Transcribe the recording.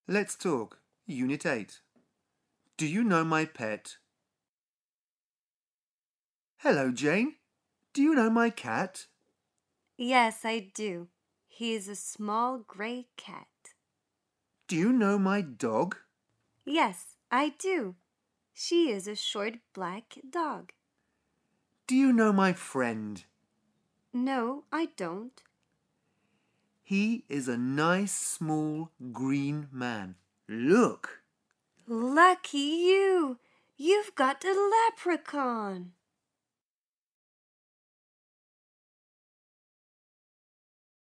Let's talk. Unit 8. Do you know my pet? Hello, Jane. Do you know my cat? Yes, I do. He is a small gray cat. Do you know my dog? Yes, I do. She is a short black dog. Do you know my friend? No, I don't. He is a nice small green man. Look! Lucky you! You've got a leprechaun.